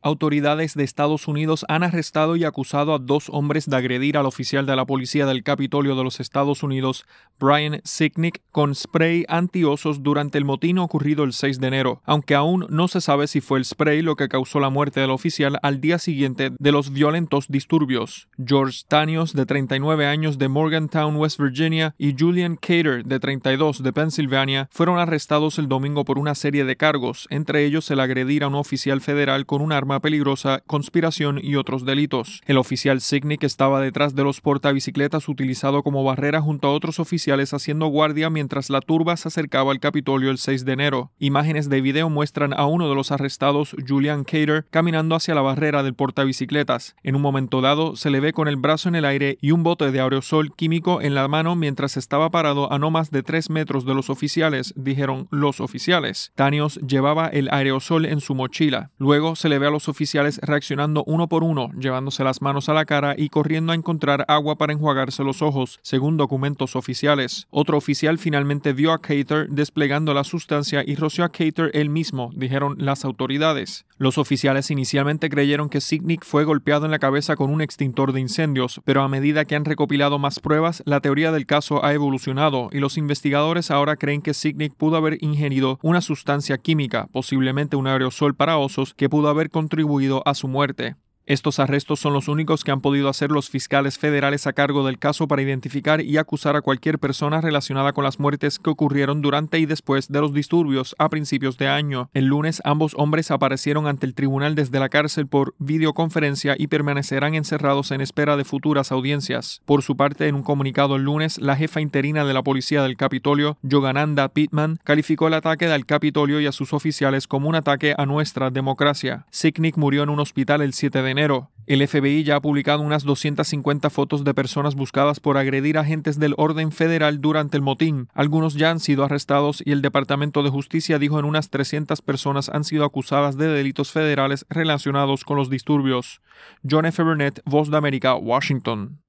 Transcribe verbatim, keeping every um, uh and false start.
Autoridades de Estados Unidos han arrestado y acusado a dos hombres de agredir al oficial de la policía del Capitolio de los Estados Unidos, Brian Sicknick, con spray antiosos durante el motín ocurrido el seis de enero, aunque aún no se sabe si fue el spray lo que causó la muerte del oficial al día siguiente de los violentos disturbios. George Tanios, de treinta y nueve años, de Morgantown, West Virginia, y Julian Cater, de treinta y dos, de Pensilvania, fueron arrestados el domingo por una serie de cargos, entre ellos el agredir a un oficial federal con un arma peligrosa, conspiración y otros delitos. El oficial Sicknick estaba detrás de los portabicicletas utilizado como barrera junto a otros oficiales haciendo guardia mientras la turba se acercaba al Capitolio el seis de enero. Imágenes de video muestran a uno de los arrestados, Julian Cater, caminando hacia la barrera del portabicicletas. En un momento dado, se le ve con el brazo en el aire y un bote de aerosol químico en la mano mientras estaba parado a no más de tres metros de los oficiales, dijeron los oficiales. Tanios llevaba el aerosol en su mochila. Luego se le ve a los oficiales reaccionando uno por uno, llevándose las manos a la cara y corriendo a encontrar agua para enjuagarse los ojos, según documentos oficiales. Otro oficial finalmente vio a Cater desplegando la sustancia y roció a Cater él mismo, dijeron las autoridades. Los oficiales inicialmente creyeron que Sicknick fue golpeado en la cabeza con un extintor de incendios, pero a medida que han recopilado más pruebas, la teoría del caso ha evolucionado y los investigadores ahora creen que Sicknick pudo haber ingerido una sustancia química, posiblemente un aerosol para osos, que pudo haber contribuido a su muerte. Estos arrestos son los únicos que han podido hacer los fiscales federales a cargo del caso para identificar y acusar a cualquier persona relacionada con las muertes que ocurrieron durante y después de los disturbios a principios de año. El lunes, ambos hombres aparecieron ante el tribunal desde la cárcel por videoconferencia y permanecerán encerrados en espera de futuras audiencias. Por su parte, en un comunicado el lunes, la jefa interina de la policía del Capitolio, Yogananda Pittman, calificó el ataque al Capitolio y a sus oficiales como un ataque a nuestra democracia. Sicknick murió en un hospital el siete de enero. El F B I ya ha publicado unas doscientas cincuenta fotos de personas buscadas por agredir agentes del orden federal durante el motín. Algunos ya han sido arrestados y el Departamento de Justicia dijo en unas trescientas personas han sido acusadas de delitos federales relacionados con los disturbios. John F. Burnett, Voz de América, Washington.